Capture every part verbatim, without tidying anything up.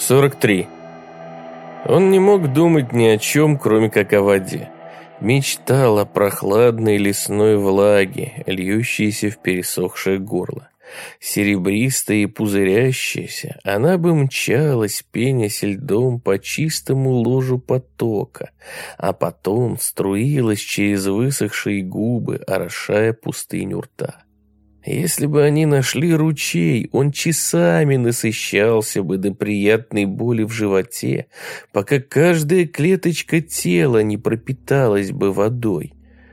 сорок три. Он не мог думать ни о чем, кроме как о воде. Мечтал о прохладной лесной влаге, льющейся в пересохшее горло. Серебристая и пузырящаяся, она бы мчалась, пенясь льдом по чистому ложу потока, а потом струилась через высохшие губы, орошая пустыню рта. Если бы они нашли ручей, он часами насыщался бы до приятной боли в животе, пока каждая клеточка тела не пропиталась бы водой.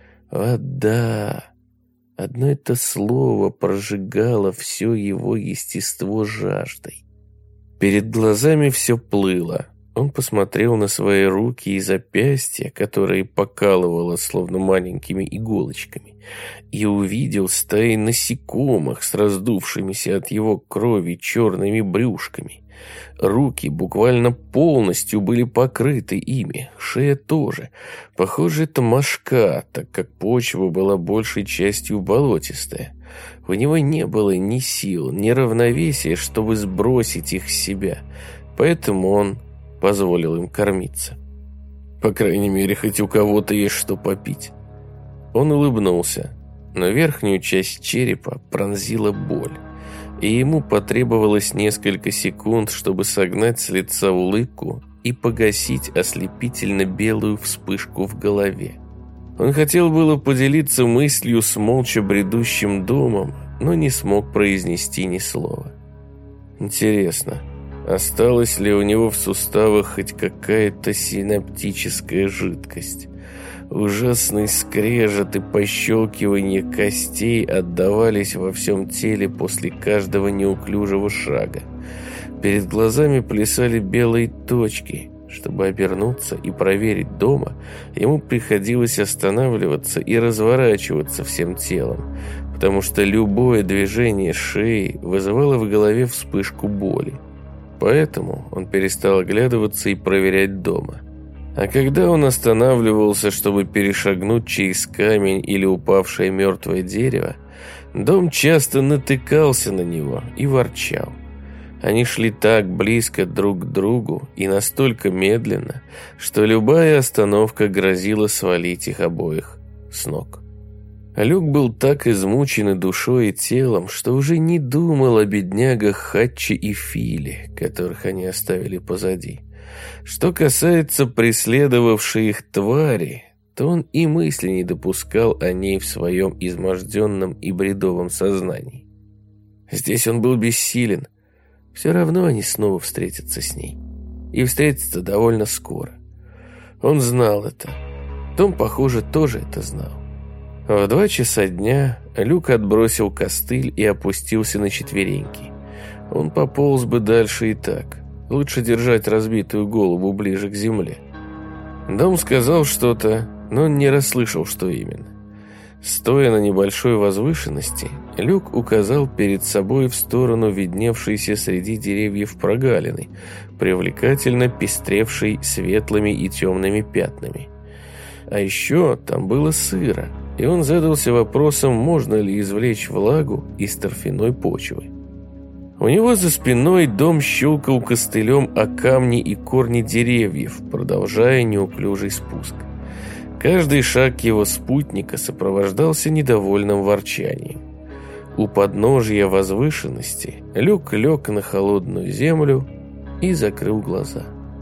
Вода. Одно это слово прожигало все его естество жаждой. Перед глазами все плыло. Он посмотрел на свои руки и запястья, которые покалывало словно маленькими иголочками, и увидел стаи насекомых с раздувшимися от его крови черными брюшками. Руки буквально полностью были покрыты ими, шея тоже. Похоже, это мошка, так как почва была большей частью болотистая. У него не было ни сил, ни равновесия, чтобы сбросить их с себя, поэтому он позволил им кормиться. По крайней мере, хоть у кого-то есть что попить. Он улыбнулся, но верхнюю часть черепа пронзила боль, и ему потребовалось несколько секунд, чтобы согнать с лица улыбку и погасить ослепительно белую вспышку в голове. Он хотел было поделиться мыслью с молча бредущим домом, но не смог произнести ни слова. Интересно, осталась ли у него в суставах хоть какая-то синаптическая жидкость? Ужасный скрежет и пощелкивание костей отдавались во всем теле после каждого неуклюжего шага. Перед глазами плясали белые точки. Чтобы обернуться и проверить дома, ему приходилось останавливаться и разворачиваться всем телом, потому что любое движение шеи вызывало в голове вспышку боли. Поэтому он перестал оглядываться и проверять дома. А когда он останавливался, чтобы перешагнуть через камень или упавшее мертвое дерево, дом часто натыкался на него и ворчал. Они шли так близко друг к другу и настолько медленно, что любая остановка грозила свалить их обоих с ног. Люк был так измучен и душой, и телом, что уже не думал о беднягах Хатчи и Филе, которых они оставили позади. Что касается преследовавшей их твари, то он и мысли не допускал о ней в своем изможденном и бредовом сознании. Здесь он был бессилен. Все равно они снова встретятся с ней. И встретятся довольно скоро. Он знал это. Том, похоже, тоже это знал. В два часа дня Люк отбросил костыль и опустился на четвереньки. Он пополз бы дальше и так. Лучше держать разбитую голову ближе к земле. Дом сказал что-то, но он не расслышал, что именно. Стоя на небольшой возвышенности, Люк указал перед собой в сторону видневшейся среди деревьев прогалины, привлекательно пестревшей светлыми и темными пятнами. А еще там было сыро, и он задался вопросом, можно ли извлечь влагу из торфяной почвы. У него за спиной дом щелкал костылем о камни и корни деревьев, продолжая неуклюжий спуск. Каждый шаг его спутника сопровождался недовольным ворчанием. У подножья возвышенности Люк лег на холодную землю и закрыл глаза.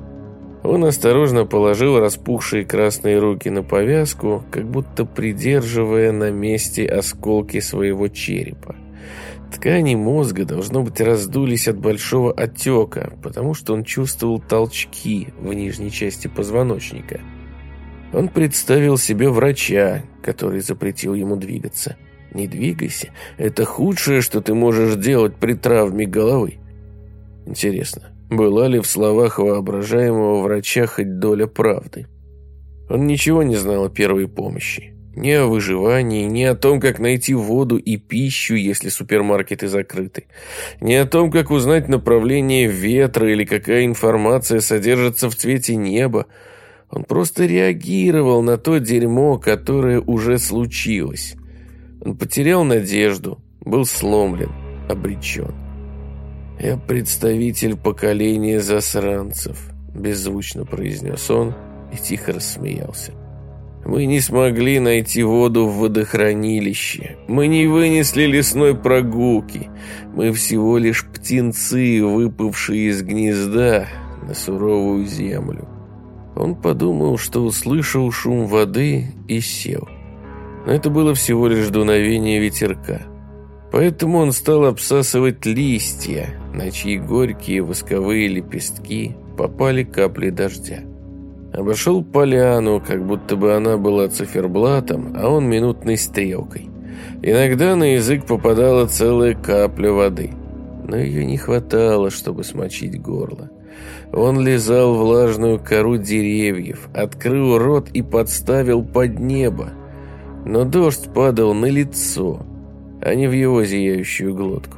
Он осторожно положил распухшие красные руки на повязку, как будто придерживая на месте осколки своего черепа. Ткани мозга, должно быть, раздулись от большого отека, потому что он чувствовал толчки в нижней части позвоночника. Он представил себе врача, который запретил ему двигаться. «Не двигайся, это худшее, что ты можешь делать при травме головы». Интересно, была ли в словах воображаемого врача хоть доля правды? Он ничего не знал о первой помощи. Ни о выживании, ни о том, как найти воду и пищу, если супермаркеты закрыты. Ни о том, как узнать направление ветра или какая информация содержится в цвете неба. Он просто реагировал на то дерьмо, которое уже случилось. Он потерял надежду, был сломлен, обречен. «Я представитель поколения засранцев», – беззвучно произнес он и тихо рассмеялся. «Мы не смогли найти воду в водохранилище. Мы не вынесли лесной прогулки. Мы всего лишь птенцы, выпавшие из гнезда на суровую землю». Он подумал, что услышал шум воды, и сел. Но это было всего лишь дуновение ветерка. Поэтому он стал обсасывать листья, на чьи горькие восковые лепестки попали капли дождя. Обошел поляну, как будто бы она была циферблатом, а он минутной стрелкой. Иногда на язык попадала целая капля воды, но ее не хватало, чтобы смочить горло. Он лизал влажную кору деревьев, открыл рот и подставил под небо, но дождь падал на лицо, а не в его зияющую глотку.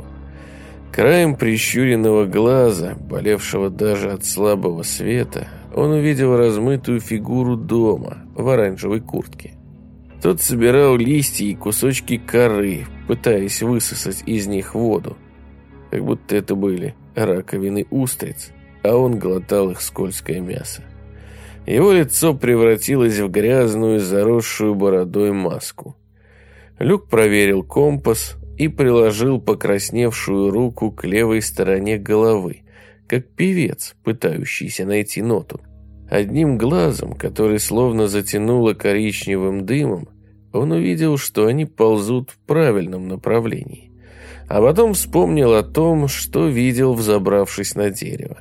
Краем прищуренного глаза, болевшего даже от слабого света, он увидел размытую фигуру Дома в оранжевой куртке. Тот собирал листья и кусочки коры, пытаясь высосать из них воду, как будто это были раковины устриц, а он глотал их скользкое мясо. Его лицо превратилось в грязную, заросшую бородой маску. Люк проверил компас и приложил покрасневшую руку к левой стороне головы, как певец, пытающийся найти ноту. Одним глазом, который словно затянуло коричневым дымом, он увидел, что они ползут в правильном направлении. А потом вспомнил о том, что видел, взобравшись на дерево.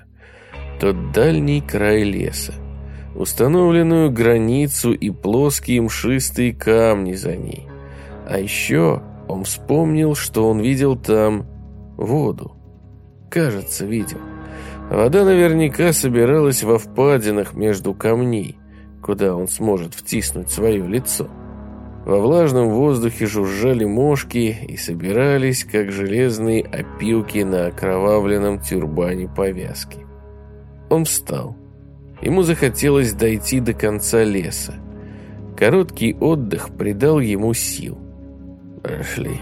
Тот дальний край леса, установленную границу и плоские мшистые камни за ней. А еще он вспомнил, что он видел там воду. Кажется, видел. Вода наверняка собиралась во впадинах между камней, куда он сможет втиснуть свое лицо. Во влажном воздухе жужжали мошки и собирались, как железные опилки на окровавленном тюрбане повязки. Он встал. Ему захотелось дойти до конца леса. Короткий отдых придал ему сил. «Прошли.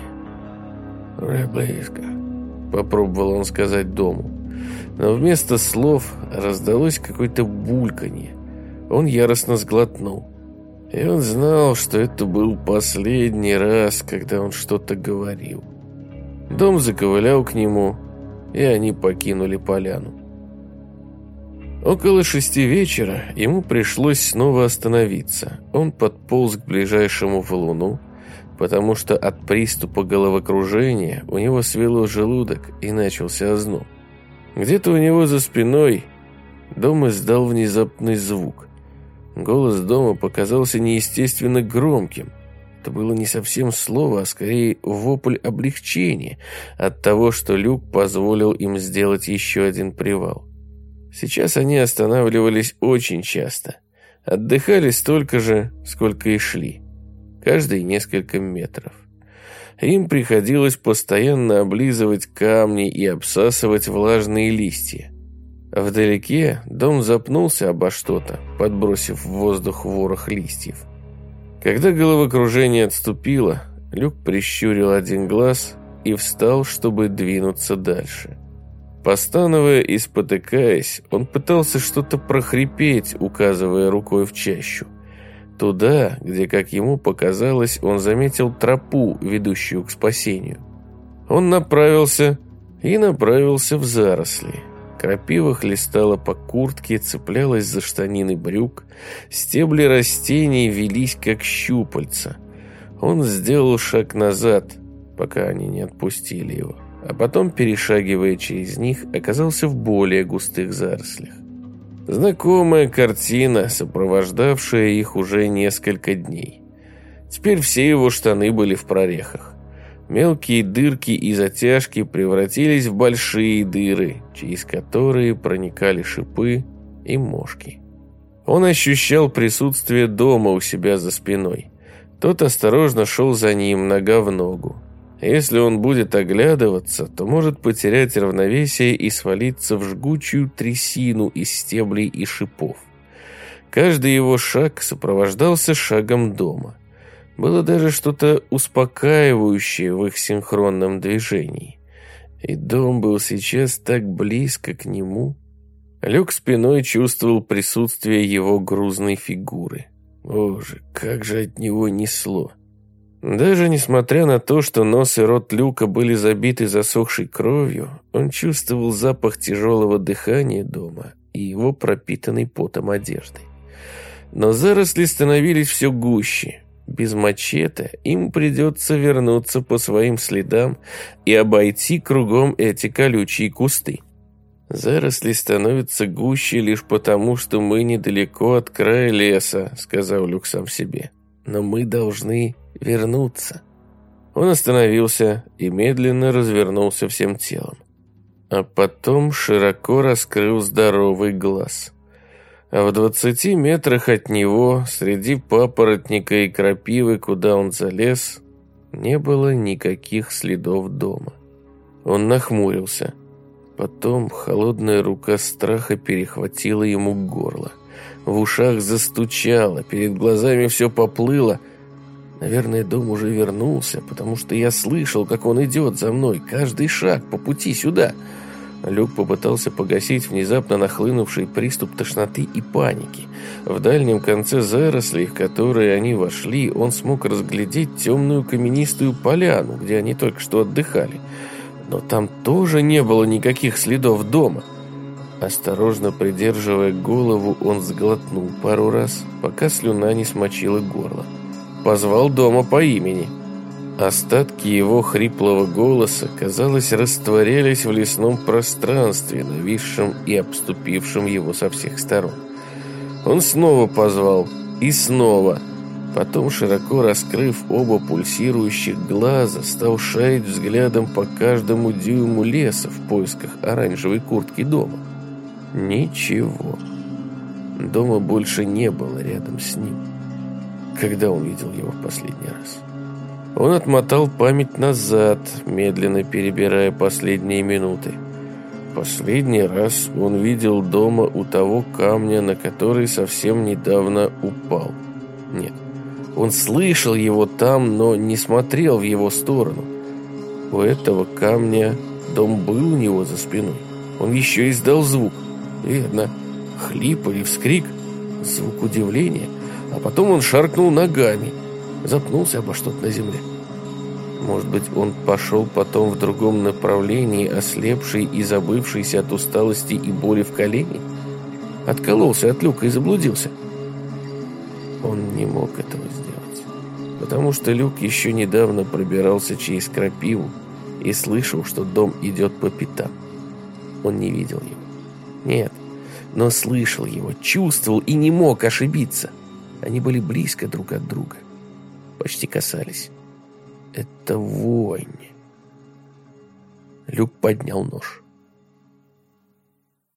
Уже близко», — попробовал он сказать Дому. Но вместо слов раздалось какое-то бульканье. Он яростно сглотнул. И он знал, что это был последний раз, когда он что-то говорил. Дом заковылял к нему, и они покинули поляну. Около шести вечера ему пришлось снова остановиться. Он подполз к ближайшему валуну, потому что от приступа головокружения у него свело желудок и начался озноб. Где-то у него за спиной Дом издал внезапный звук. Голос Дома показался неестественно громким. Это было не совсем слово, а скорее вопль облегчения от того, что Люк позволил им сделать еще один привал. Сейчас они останавливались очень часто. Отдыхали столько же, сколько и шли. Каждые несколько метров. Им приходилось постоянно облизывать камни и обсасывать влажные листья. Вдалеке Дом запнулся обо что-то, подбросив в воздух ворох листьев. Когда головокружение отступило, Люк прищурил один глаз и встал, чтобы двинуться дальше. Постановая и спотыкаясь, он пытался что-то прохрипеть, указывая рукой в чащу. Туда, где, как ему показалось, он заметил тропу, ведущую к спасению. Он направился и направился в заросли. Крапива хлестала по куртке, цеплялась за штанины брюк. Стебли растений велись, как щупальца. Он сделал шаг назад, пока они не отпустили его, а потом, перешагивая через них, оказался в более густых зарослях. Знакомая картина, сопровождавшая их уже несколько дней. Теперь все его штаны были в прорехах. Мелкие дырки и затяжки превратились в большие дыры, через которые проникали шипы и мошки. Он ощущал присутствие Дома у себя за спиной. Тот осторожно шел за ним, нога в ногу. Если он будет оглядываться, то может потерять равновесие и свалиться в жгучую трясину из стеблей и шипов. Каждый его шаг сопровождался шагом Дома. Было даже что-то успокаивающее в их синхронном движении. И дом был сейчас так близко к нему. Люк спиной чувствовал присутствие его грузной фигуры. Боже, как же от него несло. Даже несмотря на то, что нос и рот Люка были забиты засохшей кровью, он чувствовал запах тяжелого дыхания дома и его пропитанной потом одежды. Но заросли становились все гуще. Без мачете им придется вернуться по своим следам и обойти кругом эти колючие кусты. «Заросли становятся гуще лишь потому, что мы недалеко от края леса», — сказал Люк сам себе. «Но мы должны вернуться». Он остановился и медленно развернулся всем телом. А потом широко раскрыл здоровый глаз. А в двадцати метрах от него, среди папоротника и крапивы, куда он залез, не было никаких следов дома. Он нахмурился. Потом холодная рука страха перехватила ему горло. В ушах застучало, перед глазами все поплыло. Наверное, дом уже вернулся, потому что я слышал, как он идет за мной, каждый шаг по пути сюда. Люк попытался погасить внезапно нахлынувший приступ тошноты и паники. В дальнем конце зарослей, в которые они вошли, он смог разглядеть темную каменистую поляну, где они только что отдыхали. Но там тоже не было никаких следов дома. Осторожно придерживая голову, он сглотнул пару раз, пока слюна не смочила горло. Позвал дома по имени. Остатки его хриплого голоса, казалось, растворялись в лесном пространстве, нависшем и обступившем его со всех сторон. Он снова позвал, и снова. Потом, широко раскрыв оба пульсирующих глаза, стал шарить взглядом по каждому дюйму леса в поисках оранжевой куртки дома. Ничего. Дома больше не было рядом с ним. Когда он видел его в последний раз? Он отмотал память назад, медленно перебирая последние минуты. Последний раз он видел дома у того камня, на который совсем недавно упал. Нет, он слышал его там, но не смотрел в его сторону. У этого камня дом был у него за спиной. Он еще издал звук. Верно, хлип или вскрик, звук удивления. А потом он шаркнул ногами, запнулся обо что-то на земле. Может быть, он пошел потом в другом направлении, ослепший и забывшийся от усталости и боли в колене? Откололся от Люка и заблудился? Он не мог этого сделать, потому что Люк еще недавно пробирался через крапиву и слышал, что дом идет по пятам. Он не видел его. Нет, но слышал его, чувствовал и не мог ошибиться. Они были близко друг от друга, почти касались. Это вонь. Люк поднял нож.